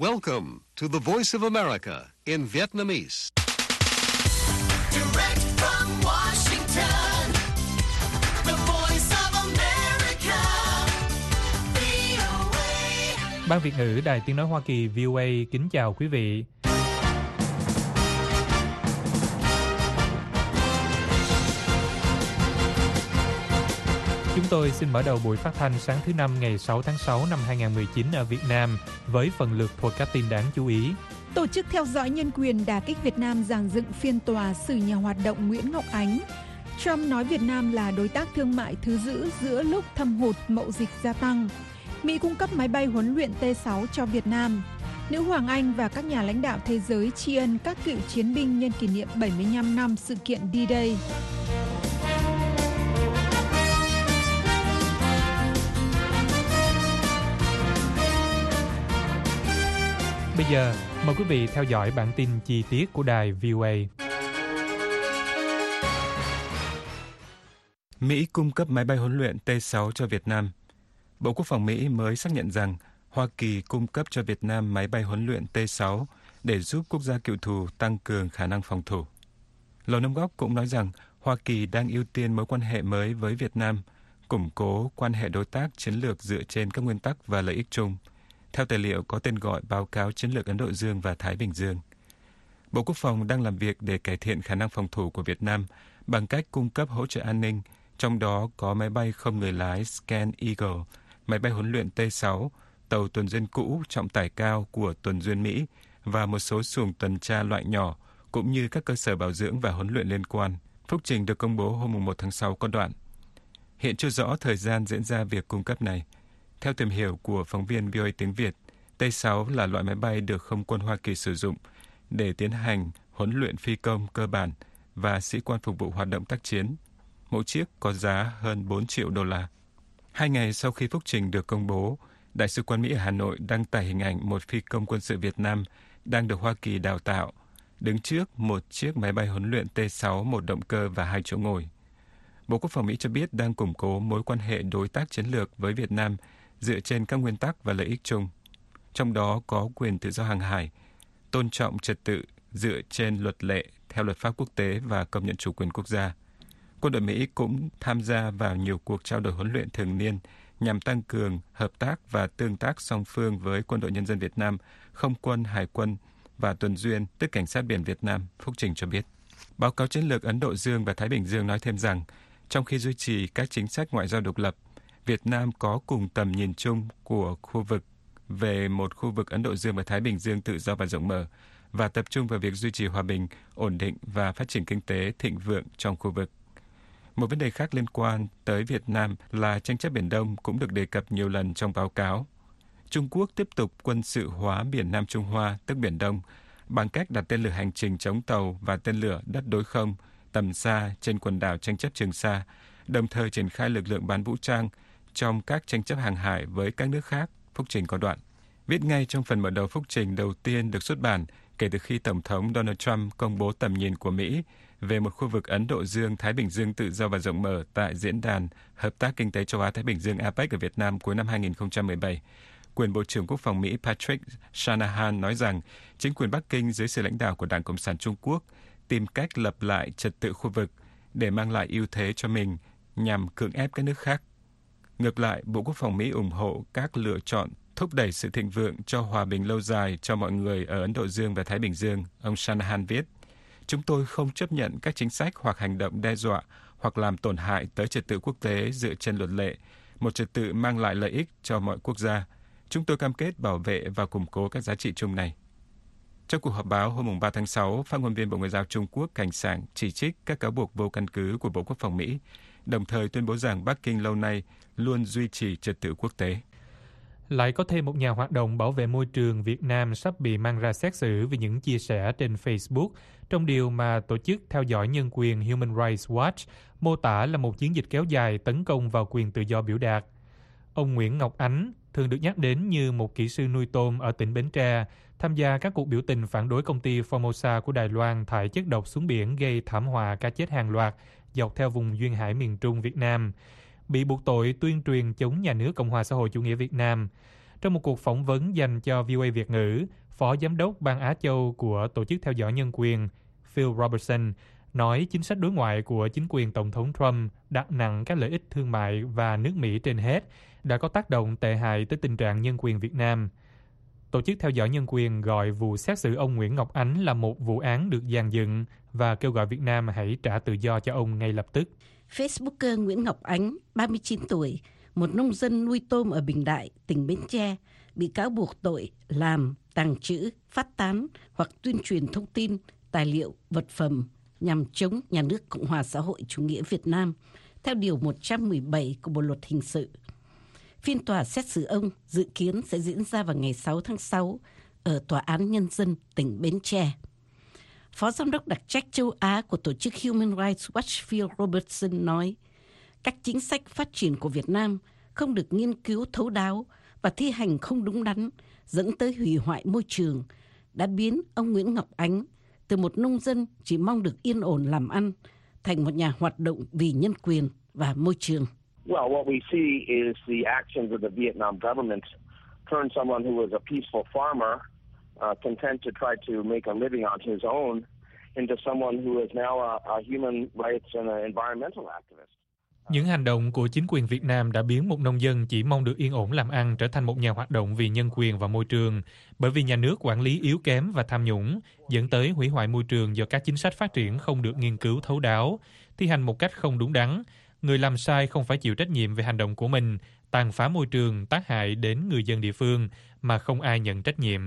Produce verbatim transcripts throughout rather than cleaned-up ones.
Welcome to the Voice of America in Vietnamese. Direct from Washington, the Voice of America, vê o a. Ban Việt ngữ Đài Tiếng nói Hoa Kỳ vê o a kính chào quý vị. Chúng tôi xin mở đầu buổi phát thanh sáng thứ Năm ngày sáu tháng sáu năm hai nghìn không trăm mười chín ở Việt Nam với phần lượt thuộc các tin đáng chú ý. Tổ chức theo dõi nhân quyền đả kích Việt Nam dàn dựng phiên tòa xử nhà hoạt động Nguyễn Ngọc Ánh. Trump nói Việt Nam là đối tác thương mại thứ dữ giữa lúc thâm hụt mậu dịch gia tăng. Mỹ cung cấp máy bay huấn luyện T sáu cho Việt Nam. Nữ hoàng Anh và các nhà lãnh đạo thế giới tri ân các cựu chiến binh nhân kỷ niệm bảy mươi lăm năm sự kiện D-Day. Bây giờ, mời quý vị theo dõi bản tin chi tiết của đài vê o a. Mỹ cung cấp máy bay huấn luyện T sáu cho Việt Nam. Bộ Quốc phòng Mỹ mới xác nhận rằng Hoa Kỳ cung cấp cho Việt Nam máy bay huấn luyện T sáu để giúp quốc gia cựu thù tăng cường khả năng phòng thủ. Lầu Năm Góc cũng nói rằng Hoa Kỳ đang ưu tiên mối quan hệ mới với Việt Nam, củng cố quan hệ đối tác chiến lược dựa trên các nguyên tắc và lợi ích chung, theo tài liệu có tên gọi Báo cáo Chiến lược Ấn Độ Dương và Thái Bình Dương. Bộ Quốc phòng đang làm việc để cải thiện khả năng phòng thủ của Việt Nam bằng cách cung cấp hỗ trợ an ninh, trong đó có máy bay không người lái Scan Eagle, máy bay huấn luyện T sáu, tàu tuần duyên cũ trọng tải cao của tuần duyên Mỹ và một số xuồng tuần tra loại nhỏ, cũng như các cơ sở bảo dưỡng và huấn luyện liên quan. Phúc trình được công bố hôm một tháng sáu có đoạn: hiện chưa rõ thời gian diễn ra việc cung cấp này. Theo tìm hiểu của phóng viên vê o a tiếng Việt, T sáu là loại máy bay được Không quân Hoa Kỳ sử dụng để tiến hành huấn luyện phi công cơ bản và sĩ quan phục vụ hoạt động tác chiến. Mỗi chiếc có giá hơn bốn triệu đô la. Hai ngày sau khi phúc trình được công bố, Đại sứ quán Mỹ ở Hà Nội đăng tải hình ảnh một phi công quân sự Việt Nam đang được Hoa Kỳ đào tạo, đứng trước một chiếc máy bay huấn luyện T sáu, một động cơ và hai chỗ ngồi. Bộ Quốc phòng Mỹ cho biết đang củng cố mối quan hệ đối tác chiến lược với Việt Nam dựa trên các nguyên tắc và lợi ích chung, trong đó có quyền tự do hàng hải, tôn trọng trật tự dựa trên luật lệ theo luật pháp quốc tế và công nhận chủ quyền quốc gia. Quân đội Mỹ cũng tham gia vào nhiều cuộc trao đổi huấn luyện thường niên nhằm tăng cường hợp tác và tương tác song phương với Quân đội Nhân dân Việt Nam, Không quân, Hải quân và Tuần duyên, tức Cảnh sát biển Việt Nam, phúc trình cho biết. Báo cáo Chiến lược Ấn Độ Dương và Thái Bình Dương nói thêm rằng, trong khi duy trì các chính sách ngoại giao độc lập, Việt Nam có cùng tầm nhìn chung của khu vực về một khu vực Ấn Độ Dương và Thái Bình Dương tự do và rộng mở, và tập trung vào việc duy trì hòa bình, ổn định và phát triển kinh tế thịnh vượng trong khu vực. Một vấn đề khác liên quan tới Việt Nam là tranh chấp Biển Đông cũng được đề cập nhiều lần trong báo cáo. Trung Quốc tiếp tục quân sự hóa biển Nam Trung Hoa, tức Biển Đông, bằng cách đặt tên lửa hành trình chống tàu và tên lửa đất đối không tầm xa trên quần đảo tranh chấp Trường Sa, đồng thời triển khai lực lượng bán vũ trang trong các tranh chấp hàng hải với các nước khác, phúc trình có đoạn. Viết ngay trong phần mở đầu phúc trình đầu tiên được xuất bản kể từ khi Tổng thống Donald Trump công bố tầm nhìn của Mỹ về một khu vực Ấn Độ Dương-Thái Bình Dương tự do và rộng mở tại Diễn đàn Hợp tác Kinh tế Châu Á-Thái Bình Dương A pếch ở Việt Nam cuối năm hai nghìn không trăm mười bảy. Quyền Bộ trưởng Quốc phòng Mỹ Patrick Shanahan nói rằng chính quyền Bắc Kinh dưới sự lãnh đạo của Đảng Cộng sản Trung Quốc tìm cách lập lại trật tự khu vực để mang lại ưu thế cho mình nhằm cưỡng ép các nước khác. Ngược lại, Bộ Quốc phòng Mỹ ủng hộ các lựa chọn thúc đẩy sự thịnh vượng cho hòa bình lâu dài cho mọi người ở Ấn Độ Dương và Thái Bình Dương, ông Shanahan viết. Chúng tôi không chấp nhận các chính sách hoặc hành động đe dọa hoặc làm tổn hại tới trật tự quốc tế dựa trên luật lệ, một trật tự mang lại lợi ích cho mọi quốc gia. Chúng tôi cam kết bảo vệ và củng cố các giá trị chung này. Trong cuộc họp báo hôm ba tháng sáu, phát ngôn viên Bộ Ngoại giao Trung Quốc Cảnh Sảng chỉ trích các cáo buộc vô căn cứ của Bộ Quốc phòng Mỹ, đồng thời tuyên bố rằng Bắc Kinh lâu nay luôn duy trì trật tự quốc tế. Lại có thêm một nhà hoạt động bảo vệ môi trường Việt Nam sắp bị mang ra xét xử vì những chia sẻ trên Facebook, trong điều mà tổ chức theo dõi nhân quyền Human Rights Watch mô tả là một chiến dịch kéo dài tấn công vào quyền tự do biểu đạt. Ông Nguyễn Ngọc Ánh, thường được nhắc đến như một kỹ sư nuôi tôm ở tỉnh Bến Tre, tham gia các cuộc biểu tình phản đối công ty Formosa của Đài Loan thải chất độc xuống biển gây thảm họa cá chết hàng loạt dọc theo vùng duyên hải miền Trung Việt Nam, bị buộc tội tuyên truyền chống nhà nước Cộng hòa xã hội chủ nghĩa Việt Nam. Trong một cuộc phỏng vấn dành cho vê o a Việt ngữ, Phó Giám đốc Ban Á Châu của Tổ chức Theo dõi Nhân quyền Phil Robertson nói chính sách đối ngoại của chính quyền Tổng thống Trump đặt nặng các lợi ích thương mại và nước Mỹ trên hết đã có tác động tệ hại tới tình trạng nhân quyền Việt Nam. Tổ chức Theo dõi Nhân quyền gọi vụ xét xử ông Nguyễn Ngọc Ánh là một vụ án được dàn dựng và kêu gọi Việt Nam hãy trả tự do cho ông ngay lập tức. Facebooker Nguyễn Ngọc Ánh, ba mươi chín tuổi, một nông dân nuôi tôm ở Bình Đại, tỉnh Bến Tre, bị cáo buộc tội làm, tàng trữ, phát tán hoặc tuyên truyền thông tin, tài liệu, vật phẩm nhằm chống nhà nước Cộng hòa xã hội chủ nghĩa Việt Nam, theo Điều một trăm mười bảy của Bộ Luật Hình sự. Phiên tòa xét xử ông dự kiến sẽ diễn ra vào ngày sáu tháng sáu ở Tòa án Nhân dân tỉnh Bến Tre. Phó Giám đốc đặc trách châu Á của tổ chức Human Rights Watch Phil Robertson nói, các chính sách phát triển của Việt Nam không được nghiên cứu thấu đáo và thi hành không đúng đắn, dẫn tới hủy hoại môi trường, đã biến ông Nguyễn Ngọc Ánh từ một nông dân chỉ mong được yên ổn làm ăn thành một nhà hoạt động vì nhân quyền và môi trường. Well, what we see is the actions of the Vietnam government turn someone who was a peaceful farmer, uh, content to try to make a living on his own, into someone who is now a, a human rights and an environmental activist. Những hành động của chính quyền Việt Nam đã biến một nông dân chỉ mong được yên ổn làm ăn trở thành một nhà hoạt động vì nhân quyền và môi trường, bởi vì nhà nước quản lý yếu kém và tham nhũng, dẫn tới hủy hoại môi trường do các chính sách phát triển không được nghiên cứu thấu đáo, thi hành một cách không đúng đắn. Người làm sai không phải chịu trách nhiệm về hành động của mình, tàn phá môi trường, tác hại đến người dân địa phương mà không ai nhận trách nhiệm.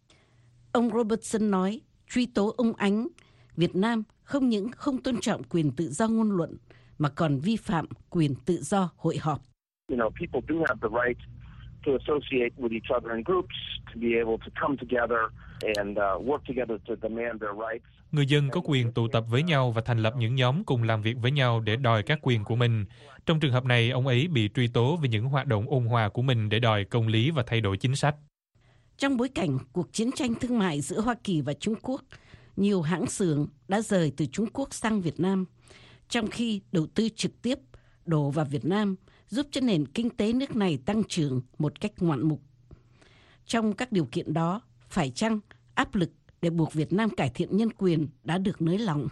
Ông Robertson nói, truy tố ông Ánh, Việt Nam không những không tôn trọng quyền tự do ngôn luận, mà còn vi phạm quyền tự do hội họp. You know, people do have the right to associate with each other in groups, to be able to come together and uh, work together to demand their rights. Người dân có quyền tụ tập với nhau và thành lập những nhóm cùng làm việc với nhau để đòi các quyền của mình. Trong trường hợp này, ông ấy bị truy tố vì những hoạt động ôn hòa của mình để đòi công lý và thay đổi chính sách. Trong bối cảnh cuộc chiến tranh thương mại giữa Hoa Kỳ và Trung Quốc, nhiều hãng xưởng đã rời từ Trung Quốc sang Việt Nam, trong khi đầu tư trực tiếp đổ vào Việt Nam giúp cho nền kinh tế nước này tăng trưởng một cách ngoạn mục. Trong các điều kiện đó, phải chăng áp lực để buộc Việt Nam cải thiện nhân quyền đã được nới lỏng?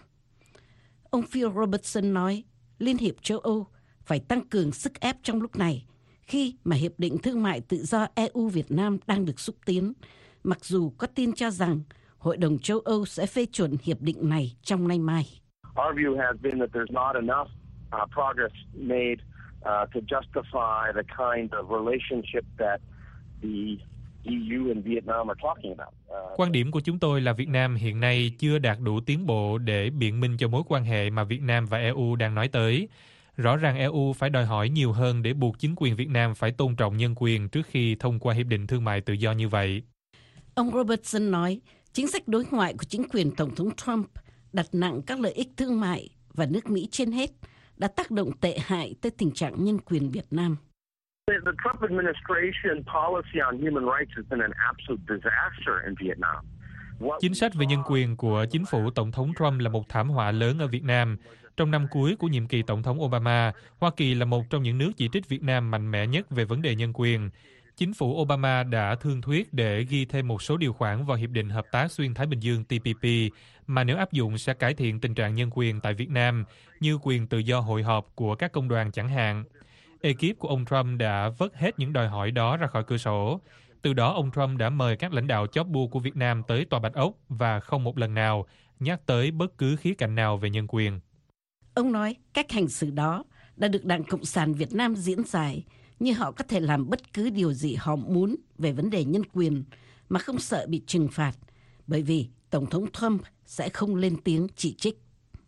Ông Phil Robertson nói, Liên hiệp châu Âu phải tăng cường sức ép trong lúc này, khi mà Hiệp định Thương mại Tự do e u-Việt Nam đang được xúc tiến, mặc dù có tin cho rằng Hội đồng châu Âu sẽ phê chuẩn hiệp định này trong nay mai. Our view has been that there's not enough uh, progress made uh, to justify the kind of relationship that the e u and Vietnam are talking about. Uh, Quan điểm của chúng tôi là Việt Nam hiện nay chưa đạt đủ tiến bộ để biện minh cho mối quan hệ mà Việt Nam và e u đang nói tới. Rõ ràng e u phải đòi hỏi nhiều hơn để buộc chính quyền Việt Nam phải tôn trọng nhân quyền trước khi thông qua hiệp định thương mại tự do như vậy. Ông Robertson nói, chính sách đối ngoại của chính quyền Tổng thống Trump đặt nặng các lợi ích thương mại và nước Mỹ trên hết đã tác động tệ hại tới tình trạng nhân quyền Việt Nam. The Trump administration policy on human rights has been an absolute disaster in Vietnam. Chính sách về nhân quyền của chính phủ Tổng thống Trump là một thảm họa lớn ở Việt Nam. Trong năm cuối của nhiệm kỳ Tổng thống Obama, Hoa Kỳ là một trong những nước chỉ trích Việt Nam mạnh mẽ nhất về vấn đề nhân quyền. Chính phủ Obama đã thương thuyết để ghi thêm một số điều khoản vào Hiệp định Hợp tác Xuyên Thái Bình Dương T P P mà nếu áp dụng sẽ cải thiện tình trạng nhân quyền tại Việt Nam, như quyền tự do hội họp của các công đoàn chẳng hạn. Ekip của ông Trump đã vớt hết những đòi hỏi đó ra khỏi cửa sổ. Từ đó, ông Trump đã mời các lãnh đạo chóp bu của Việt Nam tới Tòa Bạch Ốc và không một lần nào nhắc tới bất cứ khía cạnh nào về nhân quyền. Ông nói cách hành xử đó đã được Đảng Cộng sản Việt Nam diễn giải, như họ có thể làm bất cứ điều gì họ muốn về vấn đề nhân quyền mà không sợ bị trừng phạt, bởi vì Tổng thống Trump sẽ không lên tiếng chỉ trích.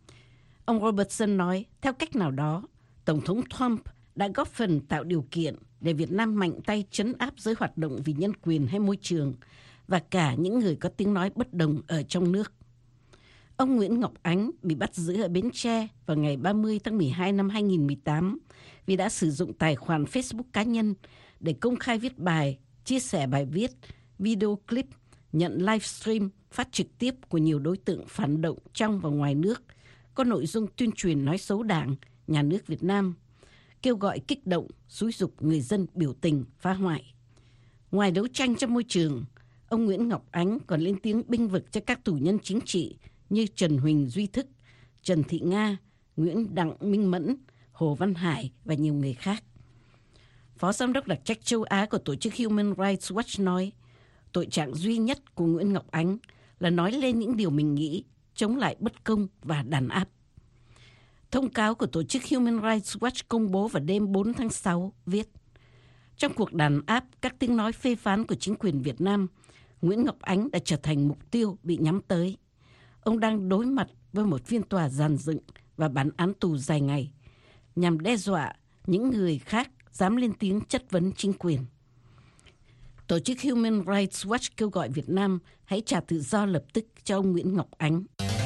Ông Robertson nói, theo cách nào đó, Tổng thống Trump đã góp phần tạo điều kiện để Việt Nam mạnh tay trấn áp giới hoạt động vì nhân quyền hay môi trường và cả những người có tiếng nói bất đồng ở trong nước. Ông Nguyễn Ngọc Ánh bị bắt giữ ở Bến Tre vào ngày ba mươi tháng mười hai năm hai nghìn không trăm mười tám vì đã sử dụng tài khoản Facebook cá nhân để công khai viết bài, chia sẻ bài viết, video clip, nhận livestream phát trực tiếp của nhiều đối tượng phản động trong và ngoài nước, có nội dung tuyên truyền nói xấu Đảng, Nhà nước Việt Nam, kêu gọi kích động, xúi giục người dân biểu tình, phá hoại. Ngoài đấu tranh cho môi trường, ông Nguyễn Ngọc Ánh còn lên tiếng bênh vực cho các tù nhân chính trị như Trần Huỳnh Duy Thức, Trần Thị Nga, Nguyễn Đặng Minh Mẫn, Hồ Văn Hải và nhiều người khác. Phó Giám đốc đặc trách châu Á của tổ chức Human Rights Watch nói, tội trạng duy nhất của Nguyễn Ngọc Ánh là nói lên những điều mình nghĩ, chống lại bất công và đàn áp. Thông cáo của tổ chức Human Rights Watch công bố vào đêm bốn tháng sáu viết, trong cuộc đàn áp các tiếng nói phê phán của chính quyền Việt Nam, Nguyễn Ngọc Ánh đã trở thành mục tiêu bị nhắm tới. Ông đang đối mặt với một phiên tòa dàn dựng và bản án tù dài ngày, nhằm đe dọa những người khác dám lên tiếng chất vấn chính quyền. Tổ chức Human Rights Watch kêu gọi Việt Nam hãy trả tự do lập tức cho ông Nguyễn Ngọc Ánh.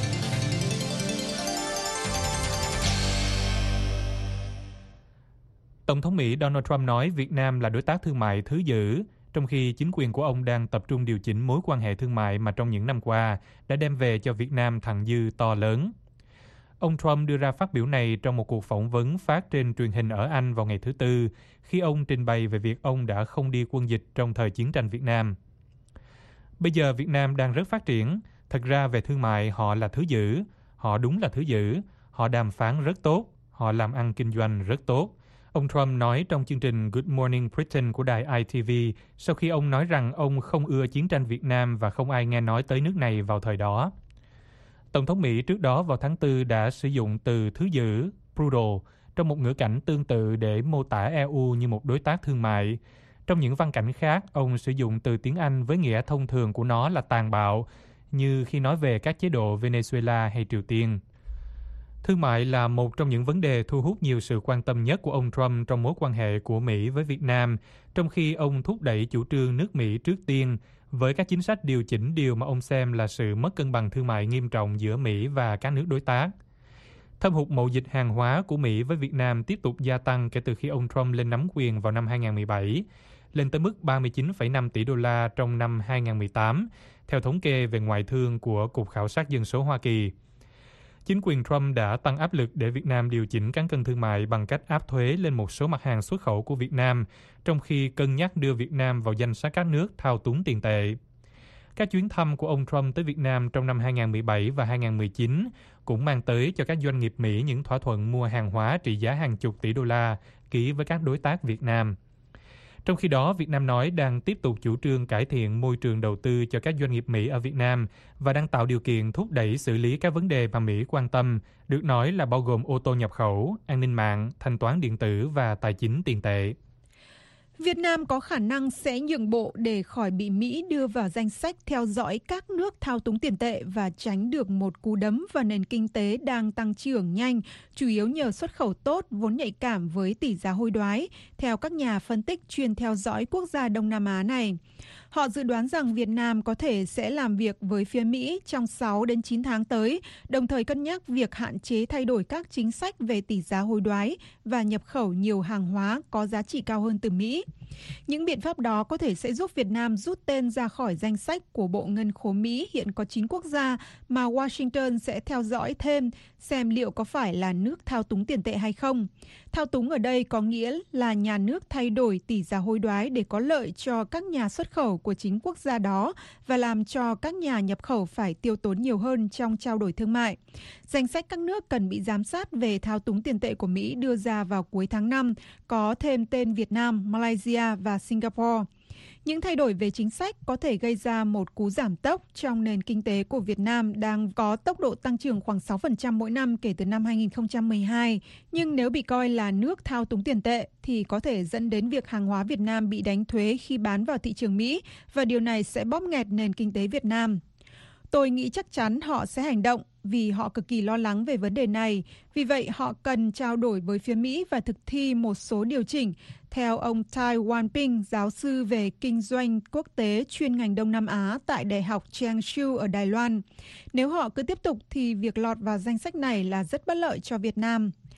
Tổng thống Mỹ Donald Trump nói Việt Nam là đối tác thương mại thứ dữ, trong khi chính quyền của ông đang tập trung điều chỉnh mối quan hệ thương mại mà trong những năm qua đã đem về cho Việt Nam thặng dư to lớn. Ông Trump đưa ra phát biểu này trong một cuộc phỏng vấn phát trên truyền hình ở Anh vào ngày thứ Tư, khi ông trình bày về việc ông đã không đi quân dịch trong thời chiến tranh Việt Nam. Bây giờ Việt Nam đang rất phát triển, thật ra về thương mại họ là thứ dữ, họ đúng là thứ dữ, họ đàm phán rất tốt, họ làm ăn kinh doanh rất tốt. Ông Trump nói trong chương trình Good Morning Britain của đài I T V sau khi ông nói rằng ông không ưa chiến tranh Việt Nam và không ai nghe nói tới nước này vào thời đó. Tổng thống Mỹ trước đó vào tháng Tư đã sử dụng từ thứ dữ, brutal, trong một ngữ cảnh tương tự để mô tả E U như một đối tác thương mại. Trong những văn cảnh khác, ông sử dụng từ tiếng Anh với nghĩa thông thường của nó là tàn bạo, như khi nói về các chế độ Venezuela hay Triều Tiên. Thương mại là một trong những vấn đề thu hút nhiều sự quan tâm nhất của ông Trump trong mối quan hệ của Mỹ với Việt Nam, trong khi ông thúc đẩy chủ trương nước Mỹ trước tiên với các chính sách điều chỉnh điều mà ông xem là sự mất cân bằng thương mại nghiêm trọng giữa Mỹ và các nước đối tác. Thâm hụt mậu dịch hàng hóa của Mỹ với Việt Nam tiếp tục gia tăng kể từ khi ông Trump lên nắm quyền vào năm hai không một bảy, lên tới mức ba mươi chín phẩy năm tỷ đô la trong năm hai không một tám, theo thống kê về ngoại thương của Cục Khảo sát Dân số Hoa Kỳ. Chính quyền Trump đã tăng áp lực để Việt Nam điều chỉnh cán cân thương mại bằng cách áp thuế lên một số mặt hàng xuất khẩu của Việt Nam, trong khi cân nhắc đưa Việt Nam vào danh sách các nước thao túng tiền tệ. Các chuyến thăm của ông Trump tới Việt Nam trong năm hai không một bảy và hai không một chín cũng mang tới cho các doanh nghiệp Mỹ những thỏa thuận mua hàng hóa trị giá hàng chục tỷ đô la ký với các đối tác Việt Nam. Trong khi đó, Việt Nam nói đang tiếp tục chủ trương cải thiện môi trường đầu tư cho các doanh nghiệp Mỹ ở Việt Nam và đang tạo điều kiện thúc đẩy xử lý các vấn đề mà Mỹ quan tâm, được nói là bao gồm ô tô nhập khẩu, an ninh mạng, thanh toán điện tử và tài chính tiền tệ. Việt Nam có khả năng sẽ nhượng bộ để khỏi bị Mỹ đưa vào danh sách theo dõi các nước thao túng tiền tệ và tránh được một cú đấm vào nền kinh tế đang tăng trưởng nhanh, chủ yếu nhờ xuất khẩu tốt vốn nhạy cảm với tỷ giá hối đoái, theo các nhà phân tích chuyên theo dõi quốc gia Đông Nam Á này. Họ dự đoán rằng Việt Nam có thể sẽ làm việc với phía Mỹ trong sáu đến chín tháng tới, đồng thời cân nhắc việc hạn chế thay đổi các chính sách về tỷ giá hối đoái và nhập khẩu nhiều hàng hóa có giá trị cao hơn từ Mỹ. Những biện pháp đó có thể sẽ giúp Việt Nam rút tên ra khỏi danh sách của Bộ Ngân khố Mỹ hiện có chín quốc gia mà Washington sẽ theo dõi thêm xem liệu có phải là nước thao túng tiền tệ hay không. Thao túng ở đây có nghĩa là nhà nước thay đổi tỷ giá hối đoái để có lợi cho các nhà xuất khẩu của chính quốc gia đó và làm cho các nhà nhập khẩu phải tiêu tốn nhiều hơn trong trao đổi thương mại. Danh sách các nước cần bị giám sát về thao túng tiền tệ của Mỹ đưa ra vào cuối tháng năm, có thêm tên Việt Nam, Malaysia và Singapore. Những thay đổi về chính sách có thể gây ra một cú giảm tốc trong nền kinh tế của Việt Nam đang có tốc độ tăng trưởng khoảng sáu phần trăm mỗi năm kể từ năm hai không một hai. Nhưng nếu bị coi là nước thao túng tiền tệ thì có thể dẫn đến việc hàng hóa Việt Nam bị đánh thuế khi bán vào thị trường Mỹ và điều này sẽ bóp nghẹt nền kinh tế Việt Nam. Tôi nghĩ chắc chắn họ sẽ hành động vì họ cực kỳ lo lắng về vấn đề này. Vì vậy, họ cần trao đổi với phía Mỹ và thực thi một số điều chỉnh, theo ông Tai Wan-ping, giáo sư về kinh doanh quốc tế chuyên ngành Đông Nam Á tại Đại học Changshu ở Đài Loan. Nếu họ cứ tiếp tục thì việc lọt vào danh sách này là rất bất lợi cho Việt Nam.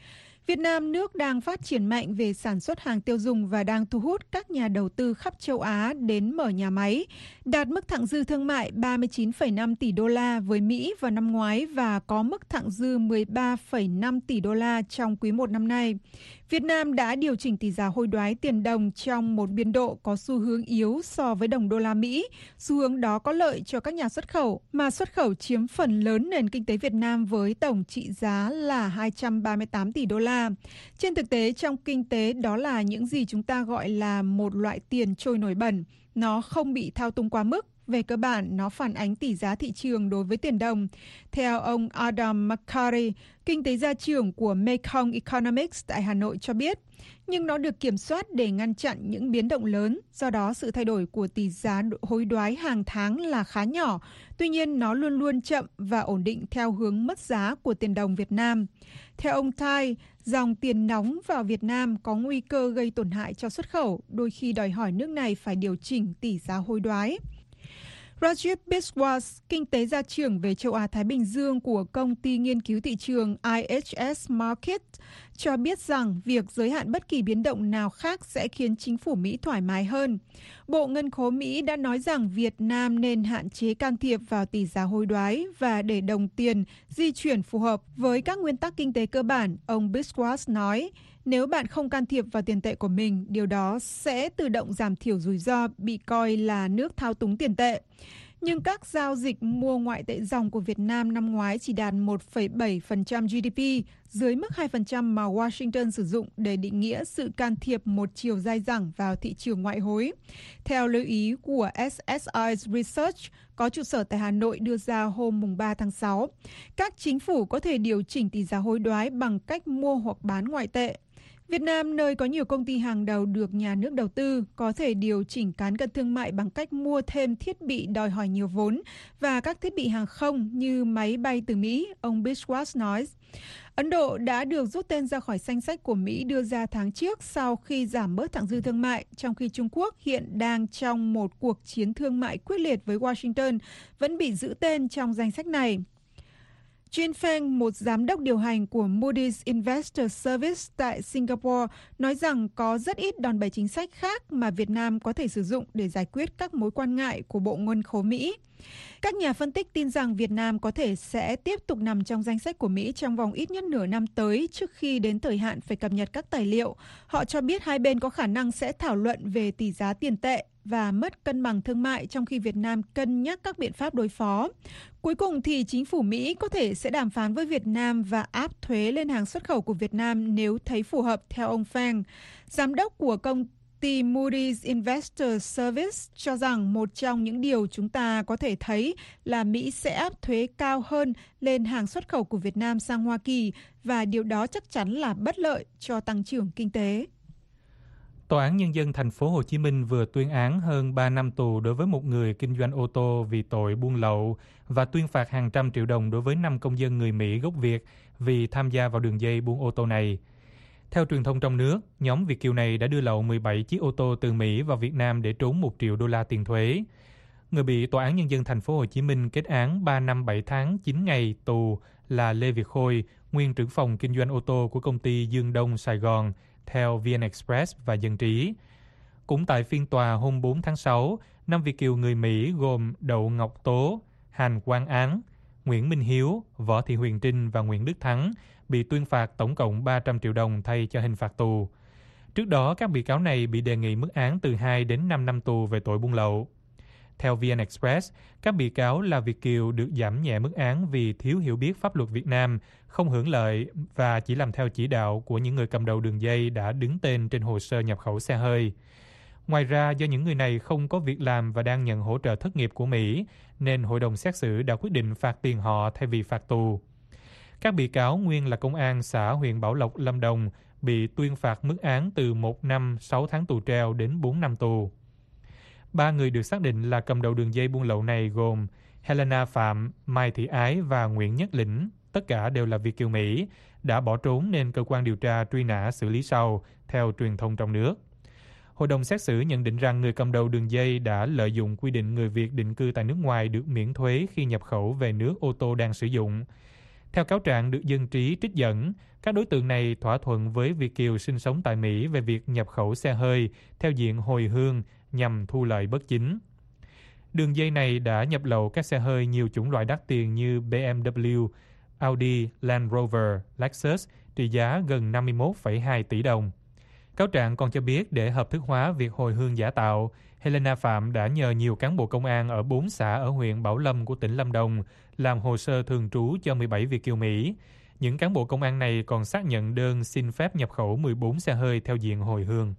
Việt Nam, nước đang phát triển mạnh về sản xuất hàng tiêu dùng và đang thu hút các nhà đầu tư khắp châu Á đến mở nhà máy, đạt mức thặng dư thương mại ba mươi chín phẩy năm tỷ đô la với Mỹ vào năm ngoái và có mức thặng dư mười ba phẩy năm tỷ đô la trong quý một năm nay. Việt Nam đã điều chỉnh tỷ giá hối đoái tiền đồng trong một biên độ có xu hướng yếu so với đồng đô la Mỹ. Xu hướng đó có lợi cho các nhà xuất khẩu, mà xuất khẩu chiếm phần lớn nền kinh tế Việt Nam với tổng trị giá là hai trăm ba mươi tám tỷ đô la. Trên thực tế, trong kinh tế đó là những gì chúng ta gọi là một loại tiền trôi nổi bẩn. Nó không bị thao túng quá mức. Về cơ bản, nó phản ánh tỷ giá thị trường đối với tiền đồng. Theo ông Adam McCarty, kinh tế gia trưởng của Mekong Economics tại Hà Nội cho biết, nhưng nó được kiểm soát để ngăn chặn những biến động lớn, do đó sự thay đổi của tỷ giá hối đoái hàng tháng là khá nhỏ, tuy nhiên nó luôn luôn chậm và ổn định theo hướng mất giá của tiền đồng Việt Nam. Theo ông Tai, dòng tiền nóng vào Việt Nam có nguy cơ gây tổn hại cho xuất khẩu, đôi khi đòi hỏi nước này phải điều chỉnh tỷ giá hối đoái. Rajiv Biswas, kinh tế gia trưởng về châu Á-Thái Bình Dương của công ty nghiên cứu thị trường I H S Markit, cho biết rằng việc giới hạn bất kỳ biến động nào khác sẽ khiến chính phủ Mỹ thoải mái hơn. Bộ Ngân khố Mỹ đã nói rằng Việt Nam nên hạn chế can thiệp vào tỷ giá hối đoái và để đồng tiền di chuyển phù hợp với các nguyên tắc kinh tế cơ bản, ông Biswas nói. Nếu bạn không can thiệp vào tiền tệ của mình, điều đó sẽ tự động giảm thiểu rủi ro bị coi là nước thao túng tiền tệ. Nhưng các giao dịch mua ngoại tệ dòng của Việt Nam năm ngoái chỉ đạt một phẩy bảy phần trăm G D P, dưới mức hai phần trăm mà Washington sử dụng để định nghĩa sự can thiệp một chiều dai dẳng vào thị trường ngoại hối. Theo lưu ý của S S I Research, có trụ sở tại Hà Nội đưa ra hôm ba tháng sáu, các chính phủ có thể điều chỉnh tỷ giá hối đoái bằng cách mua hoặc bán ngoại tệ. Việt Nam, nơi có nhiều công ty hàng đầu được nhà nước đầu tư, có thể điều chỉnh cán cân thương mại bằng cách mua thêm thiết bị đòi hỏi nhiều vốn và các thiết bị hàng không như máy bay từ Mỹ, ông Biswas nói. Ấn Độ đã được rút tên ra khỏi danh sách của Mỹ đưa ra tháng trước sau khi giảm bớt thặng dư thương mại, trong khi Trung Quốc hiện đang trong một cuộc chiến thương mại quyết liệt với Washington, vẫn bị giữ tên trong danh sách này. Jin Feng, một giám đốc điều hành của Moody's Investor Service tại Singapore, nói rằng có rất ít đòn bẩy chính sách khác mà Việt Nam có thể sử dụng để giải quyết các mối quan ngại của Bộ Ngân khố Mỹ. Các nhà phân tích tin rằng Việt Nam có thể sẽ tiếp tục nằm trong danh sách của Mỹ trong vòng ít nhất nửa năm tới trước khi đến thời hạn phải cập nhật các tài liệu. Họ cho biết hai bên có khả năng sẽ thảo luận về tỷ giá tiền tệ và mất cân bằng thương mại trong khi Việt Nam cân nhắc các biện pháp đối phó. Cuối cùng thì chính phủ Mỹ có thể sẽ đàm phán với Việt Nam và áp thuế lên hàng xuất khẩu của Việt Nam nếu thấy phù hợp, theo ông Feng. Giám đốc của công ty Moody's Investor Service cho rằng một trong những điều chúng ta có thể thấy là Mỹ sẽ áp thuế cao hơn lên hàng xuất khẩu của Việt Nam sang Hoa Kỳ và điều đó chắc chắn là bất lợi cho tăng trưởng kinh tế. Tòa án Nhân dân thành phố Hồ Chí Minh vừa tuyên án hơn ba năm tù đối với một người kinh doanh ô tô vì tội buôn lậu và tuyên phạt hàng trăm triệu đồng đối với năm công dân người Mỹ gốc Việt vì tham gia vào đường dây buôn ô tô này. Theo truyền thông trong nước, nhóm Việt kiều này đã đưa lậu mười bảy chiếc ô tô từ Mỹ vào Việt Nam để trốn một triệu đô la tiền thuế. Người bị Tòa án Nhân dân thành phố Hồ Chí Minh kết án ba năm bảy tháng chín ngày tù là Lê Việt Khôi, nguyên trưởng phòng kinh doanh ô tô của công ty Dương Đông Sài Gòn, theo vê en Express và Dân trí. Cũng tại phiên tòa hôm bốn tháng sáu, năm Việt kiều người Mỹ gồm Đậu Ngọc Tố, Hàn Quang Án, Nguyễn Minh Hiếu, Võ Thị Huyền Trinh và Nguyễn Đức Thắng bị tuyên phạt tổng cộng ba trăm triệu đồng thay cho hình phạt tù. Trước đó, các bị cáo này bị đề nghị mức án từ hai đến năm năm tù về tội buôn lậu. Theo vê en Express, các bị cáo là Việt kiều được giảm nhẹ mức án vì thiếu hiểu biết pháp luật Việt Nam, không hưởng lợi và chỉ làm theo chỉ đạo của những người cầm đầu đường dây đã đứng tên trên hồ sơ nhập khẩu xe hơi. Ngoài ra, do những người này không có việc làm và đang nhận hỗ trợ thất nghiệp của Mỹ, nên hội đồng xét xử đã quyết định phạt tiền họ thay vì phạt tù. Các bị cáo nguyên là công an xã huyện Bảo Lộc, Lâm Đồng bị tuyên phạt mức án từ một năm sáu tháng tù treo đến bốn năm tù. Ba người được xác định là cầm đầu đường dây buôn lậu này gồm Helena Phạm, Mai Thị Ái và Nguyễn Nhất Lĩnh, tất cả đều là Việt kiều Mỹ, đã bỏ trốn nên cơ quan điều tra truy nã xử lý sau, theo truyền thông trong nước. Hội đồng xét xử nhận định rằng người cầm đầu đường dây đã lợi dụng quy định người Việt định cư tại nước ngoài được miễn thuế khi nhập khẩu về nước ô tô đang sử dụng. Theo cáo trạng được dân trí trích dẫn, các đối tượng này thỏa thuận với Việt kiều sinh sống tại Mỹ về việc nhập khẩu xe hơi theo diện hồi hương nhằm thu lợi bất chính. Đường dây này đã nhập lậu các xe hơi nhiều chủng loại đắt tiền như B M W, Audi, Land Rover, Lexus trị giá gần năm mươi mốt phẩy hai tỷ đồng. Cáo trạng còn cho biết để hợp thức hóa việc hồi hương giả tạo, Helena Phạm đã nhờ nhiều cán bộ công an ở bốn xã ở huyện Bảo Lâm của tỉnh Lâm Đồng làm hồ sơ thường trú cho mười bảy Việt kiều Mỹ. Những cán bộ công an này còn xác nhận đơn xin phép nhập khẩu mười bốn xe hơi theo diện hồi hương.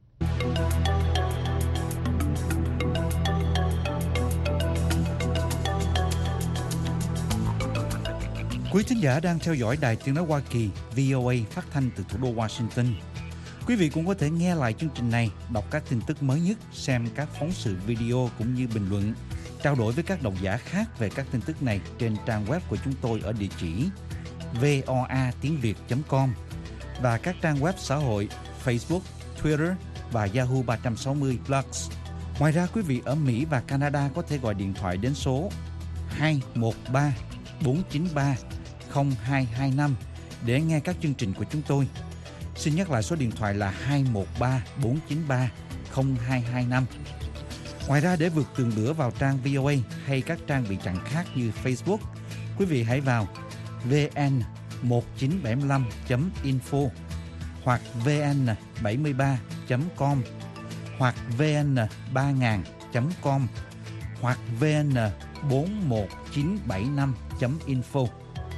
Quý thính giả đang theo dõi Đài Tiếng nói Hoa Kỳ V O A phát thanh từ thủ đô Washington. Quý vị cũng có thể nghe lại chương trình này, đọc các tin tức mới nhất, xem các phóng sự video cũng như bình luận, trao đổi với các độc giả khác về các tin tức này trên trang web của chúng tôi ở địa chỉ voa tiếng việt chấm com và các trang web xã hội Facebook, Twitter và Yahoo ba sáu mươi Plus. Ngoài ra, quý vị ở Mỹ và Canada có thể gọi điện thoại đến số hai một ba bốn chín ba không hai hai năm để nghe các chương trình của chúng tôi. Xin nhắc lại số điện thoại là hai một ba bốn chín ba không hai hai năm. Ngoài ra, để vượt tường lửa vào trang vê o a hay các trang bị chặn khác như Facebook, quý vị hãy vào vê en một chín bảy năm chấm info hoặc vê en bảy ba chấm com hoặc vê en ba nghìn chấm com hoặc vê en bốn một chín bảy năm chấm info.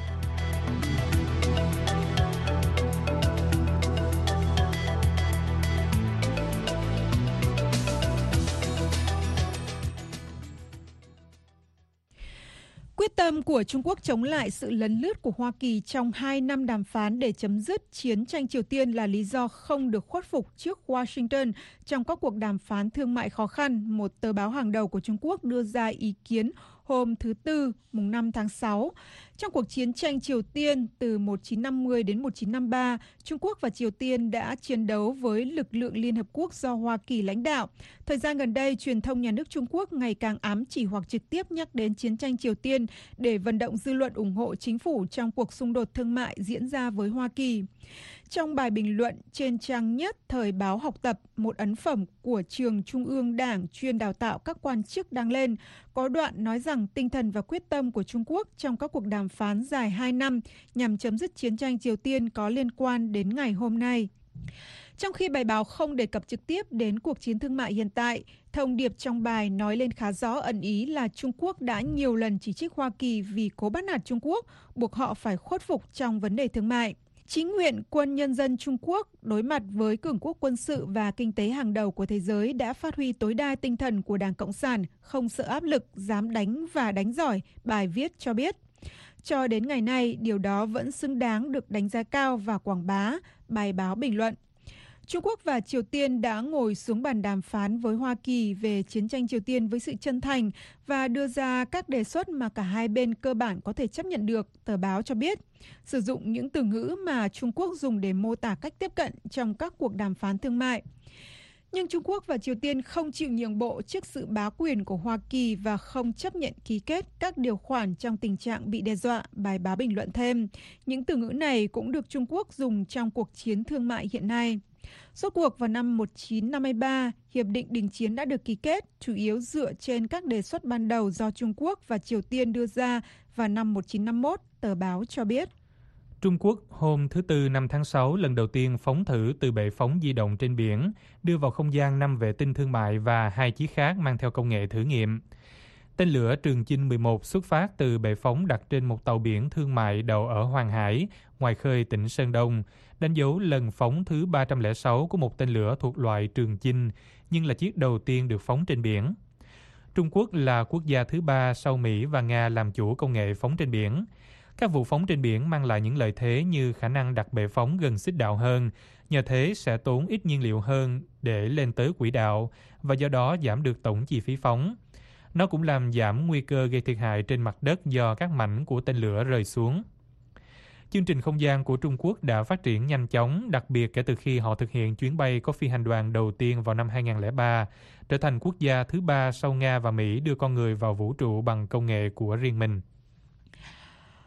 Quyết tâm của Trung Quốc chống lại sự lấn lướt của Hoa Kỳ trong hai năm đàm phán để chấm dứt chiến tranh Triều Tiên là lý do không được khuất phục trước Washington trong các cuộc đàm phán thương mại khó khăn, một tờ báo hàng đầu của Trung Quốc đưa ra ý kiến hôm thứ Tư, mùng năm tháng sáu. Trong cuộc chiến tranh Triều Tiên từ một nghìn chín trăm năm mươi đến một nghìn chín trăm năm mươi ba, Trung Quốc và Triều Tiên đã chiến đấu với lực lượng Liên Hợp Quốc do Hoa Kỳ lãnh đạo. Thời gian gần đây, truyền thông nhà nước Trung Quốc ngày càng ám chỉ hoặc trực tiếp nhắc đến chiến tranh Triều Tiên để vận động dư luận ủng hộ chính phủ trong cuộc xung đột thương mại diễn ra với Hoa Kỳ. Trong bài bình luận trên trang nhất thời báo Học tập, một ấn phẩm của trường Trung ương Đảng chuyên đào tạo các quan chức đăng lên, có đoạn nói rằng tinh thần và quyết tâm của Trung Quốc trong các cuộc đàm phán dài hai năm nhằm chấm dứt chiến tranh Triều Tiên có liên quan đến ngày hôm nay. Trong khi bài báo không đề cập trực tiếp đến cuộc chiến thương mại hiện tại, thông điệp trong bài nói lên khá rõ ẩn ý là Trung Quốc đã nhiều lần chỉ trích Hoa Kỳ vì cố bắt nạt Trung Quốc, buộc họ phải khuất phục trong vấn đề thương mại. Chính nguyện quân nhân dân Trung Quốc đối mặt với cường quốc quân sự và kinh tế hàng đầu của thế giới đã phát huy tối đa tinh thần của Đảng Cộng sản, không sợ áp lực, dám đánh và đánh giỏi, bài viết cho biết. Cho đến ngày nay, điều đó vẫn xứng đáng được đánh giá cao và quảng bá, bài báo bình luận. Trung Quốc và Triều Tiên đã ngồi xuống bàn đàm phán với Hoa Kỳ về chiến tranh Triều Tiên với sự chân thành và đưa ra các đề xuất mà cả hai bên cơ bản có thể chấp nhận được, tờ báo cho biết. Sử dụng những từ ngữ mà Trung Quốc dùng để mô tả cách tiếp cận trong các cuộc đàm phán thương mại. Nhưng Trung Quốc và Triều Tiên không chịu nhượng bộ trước sự bá quyền của Hoa Kỳ và không chấp nhận ký kết các điều khoản trong tình trạng bị đe dọa, bài báo bình luận thêm. Những từ ngữ này cũng được Trung Quốc dùng trong cuộc chiến thương mại hiện nay. Rốt cuộc vào năm một nghìn chín trăm năm mươi ba, Hiệp định đình chiến đã được ký kết, chủ yếu dựa trên các đề xuất ban đầu do Trung Quốc và Triều Tiên đưa ra vào năm một nghìn chín trăm năm mươi mốt, tờ báo cho biết. Trung Quốc hôm thứ Tư năm tháng sáu lần đầu tiên phóng thử từ bệ phóng di động trên biển, đưa vào không gian năm vệ tinh thương mại và hai chiếc khác mang theo công nghệ thử nghiệm. Tên lửa Trường Chinh mười một xuất phát từ bệ phóng đặt trên một tàu biển thương mại đậu ở Hoàng Hải, ngoài khơi tỉnh Sơn Đông, đánh dấu lần phóng thứ ba trăm lẻ sáu của một tên lửa thuộc loại Trường Chinh, nhưng là chiếc đầu tiên được phóng trên biển. Trung Quốc là quốc gia thứ ba sau Mỹ và Nga làm chủ công nghệ phóng trên biển. Các vụ phóng trên biển mang lại những lợi thế như khả năng đặt bệ phóng gần xích đạo hơn, nhờ thế sẽ tốn ít nhiên liệu hơn để lên tới quỹ đạo và do đó giảm được tổng chi phí phóng. Nó cũng làm giảm nguy cơ gây thiệt hại trên mặt đất do các mảnh của tên lửa rơi xuống. Chương trình không gian của Trung Quốc đã phát triển nhanh chóng, đặc biệt kể từ khi họ thực hiện chuyến bay có phi hành đoàn đầu tiên vào năm hai không không ba, trở thành quốc gia thứ ba sau Nga và Mỹ đưa con người vào vũ trụ bằng công nghệ của riêng mình.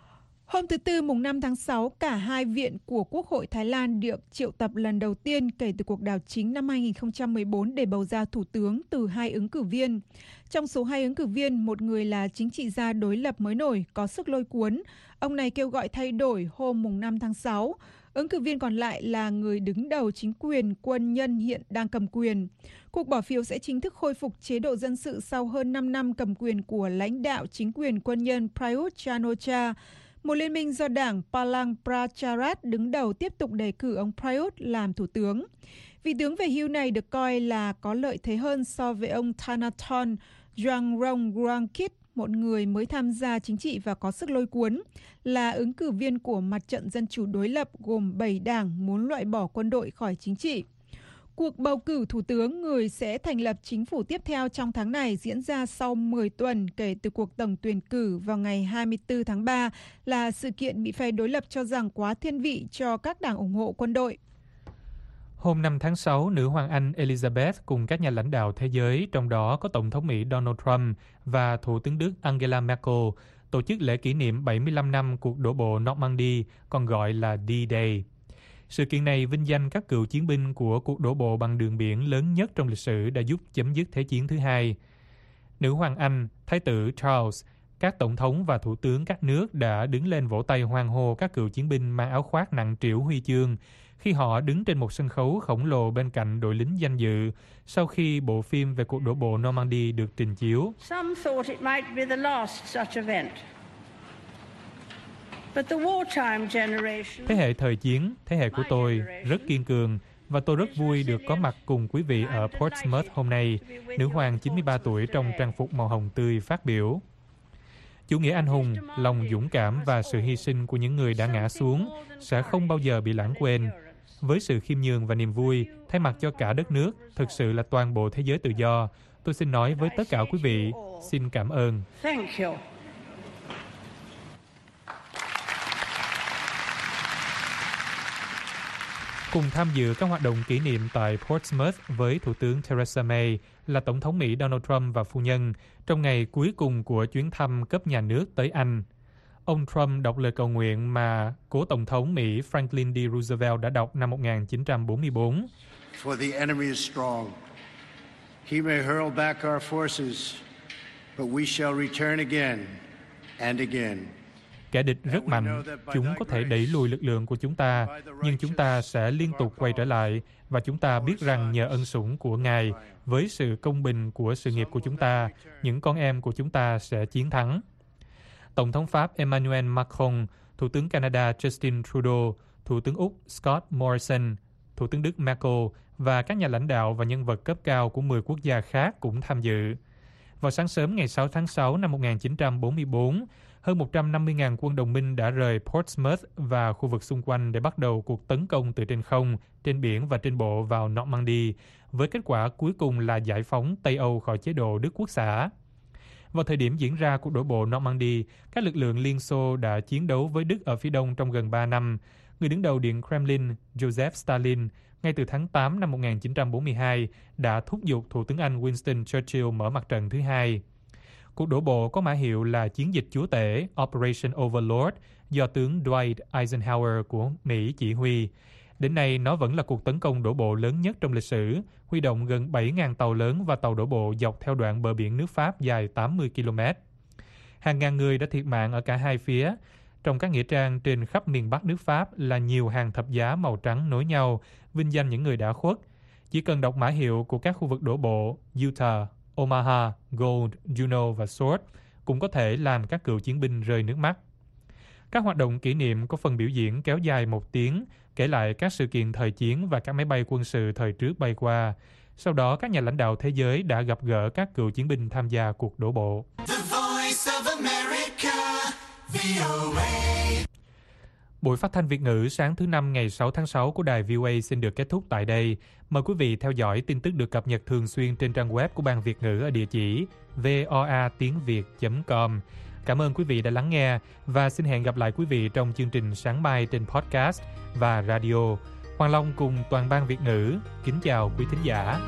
Hôm thứ Tư mùng năm tháng sáu, cả hai viện của Quốc hội Thái Lan được triệu tập lần đầu tiên kể từ cuộc đảo chính năm hai nghìn không trăm mười bốn để bầu ra thủ tướng từ hai ứng cử viên. Trong số hai ứng cử viên, một người là chính trị gia đối lập mới nổi, có sức lôi cuốn. Ông này kêu gọi thay đổi hôm mùng năm tháng sáu. Ứng cử viên còn lại là người đứng đầu chính quyền quân nhân hiện đang cầm quyền. Cuộc bỏ phiếu sẽ chính thức khôi phục chế độ dân sự sau hơn năm năm cầm quyền của lãnh đạo chính quyền quân nhân Prayut Chan-o-cha. Một liên minh do đảng Palang Pracharat đứng đầu tiếp tục đề cử ông Prayut làm thủ tướng. Vị tướng về hưu này được coi là có lợi thế hơn so với ông Thanathorn Juangroongruangkit, một người mới tham gia chính trị và có sức lôi cuốn, là ứng cử viên của mặt trận dân chủ đối lập gồm bảy đảng muốn loại bỏ quân đội khỏi chính trị. Cuộc bầu cử thủ tướng, người sẽ thành lập chính phủ tiếp theo trong tháng này, diễn ra sau mười tuần kể từ cuộc tổng tuyển cử vào ngày hai mươi tư tháng ba, là sự kiện bị phe đối lập cho rằng quá thiên vị cho các đảng ủng hộ quân đội. Hôm năm tháng sáu, nữ hoàng Anh Elizabeth cùng các nhà lãnh đạo thế giới, trong đó có Tổng thống Mỹ Donald Trump và Thủ tướng Đức Angela Merkel, tổ chức lễ kỷ niệm bảy mươi lăm năm cuộc đổ bộ Normandy, còn gọi là D-Day. Sự kiện này vinh danh các cựu chiến binh của cuộc đổ bộ bằng đường biển lớn nhất trong lịch sử đã giúp chấm dứt Thế chiến thứ hai. Nữ hoàng Anh, Thái tử Charles, các tổng thống và thủ tướng các nước đã đứng lên vỗ tay hoan hô các cựu chiến binh mang áo khoác nặng trĩu huy chương khi họ đứng trên một sân khấu khổng lồ bên cạnh đội lính danh dự sau khi bộ phim về cuộc đổ bộ Normandy được trình chiếu. Some thought it might be the last such event. But the wartime generation, Thế hệ thời chiến, thế hệ của tôi rất kiên cường và tôi rất vui được có mặt cùng quý vị ở Portsmouth hôm nay, nữ hoàng chín mươi ba tuổi trong trang phục màu hồng tươi phát biểu. Chủ nghĩa anh hùng, lòng dũng cảm và sự hy sinh của những người đã ngã xuống sẽ không bao giờ bị lãng quên. Với sự khiêm nhường và niềm vui, thay mặt cho cả đất nước, thực sự là toàn bộ thế giới tự do, tôi xin nói với tất cả quý vị, xin cảm ơn. thank you. Cùng tham dự các hoạt động kỷ niệm tại Portsmouth với Thủ tướng Theresa May là Tổng thống Mỹ Donald Trump và phu nhân trong ngày cuối cùng của chuyến thăm cấp nhà nước tới Anh. Ông Trump đọc lời cầu nguyện mà cố Tổng thống Mỹ Franklin D. Roosevelt đã đọc năm một nghìn chín trăm bốn mươi bốn. For the enemy is strong. He may hurl back our forces, but we shall return again and again. Kẻ địch rất mạnh, chúng có thể đẩy lùi lực lượng của chúng ta, nhưng chúng ta sẽ liên tục quay trở lại, và chúng ta biết rằng nhờ ân sủng của Ngài, với sự công bình của sự nghiệp của chúng ta, những con em của chúng ta sẽ chiến thắng. Tổng thống Pháp Emmanuel Macron, Thủ tướng Canada Justin Trudeau, Thủ tướng Úc Scott Morrison, Thủ tướng Đức Merkel và các nhà lãnh đạo và nhân vật cấp cao của mười quốc gia khác cũng tham dự. Vào sáng sớm ngày sáu tháng sáu năm một nghìn chín trăm bốn mươi bốn, hơn một trăm năm mươi nghìn quân đồng minh đã rời Portsmouth và khu vực xung quanh để bắt đầu cuộc tấn công từ trên không, trên biển và trên bộ vào Normandy, với kết quả cuối cùng là giải phóng Tây Âu khỏi chế độ Đức Quốc xã. Vào thời điểm diễn ra cuộc đổ bộ Normandy, các lực lượng Liên Xô đã chiến đấu với Đức ở phía đông trong gần ba năm. Người đứng đầu Điện Kremlin, Joseph Stalin, ngay từ tháng tám năm một nghìn chín trăm bốn mươi hai, đã thúc giục Thủ tướng Anh Winston Churchill mở mặt trận thứ hai. Cuộc đổ bộ có mã hiệu là Chiến dịch Chúa Tể Operation Overlord do tướng Dwight Eisenhower của Mỹ chỉ huy. Đến nay, nó vẫn là cuộc tấn công đổ bộ lớn nhất trong lịch sử, huy động gần bảy nghìn tàu lớn và tàu đổ bộ dọc theo đoạn bờ biển nước Pháp dài tám mươi ki lô mét. Hàng ngàn người đã thiệt mạng ở cả hai phía. Trong các nghĩa trang trên khắp miền Bắc nước Pháp là nhiều hàng thập giá màu trắng nối nhau, vinh danh những người đã khuất. Chỉ cần đọc mã hiệu của các khu vực đổ bộ Utah, Omaha, Gold, Juneau và Sword cũng có thể làm các cựu chiến binh rơi nước mắt. Các hoạt động kỷ niệm có phần biểu diễn kéo dài một tiếng, kể lại các sự kiện thời chiến và các máy bay quân sự thời trước bay qua. Sau đó, các nhà lãnh đạo thế giới đã gặp gỡ các cựu chiến binh tham gia cuộc đổ bộ. The Voice of America, vê o a. Buổi phát thanh Việt ngữ sáng thứ Năm ngày sáu tháng sáu của đài vê o a xin được kết thúc tại đây. Mời quý vị theo dõi tin tức được cập nhật thường xuyên trên trang web của Ban Việt ngữ ở địa chỉ voa tiếng việt chấm com. Cảm ơn quý vị đã lắng nghe và xin hẹn gặp lại quý vị trong chương trình sáng mai trên podcast và radio. Hoàng Long cùng toàn ban Việt ngữ kính chào quý thính giả.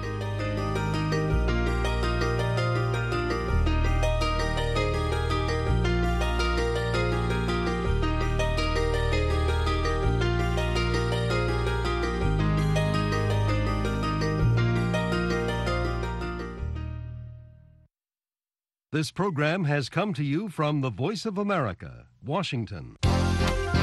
This program has come to you from the Voice of America, Washington.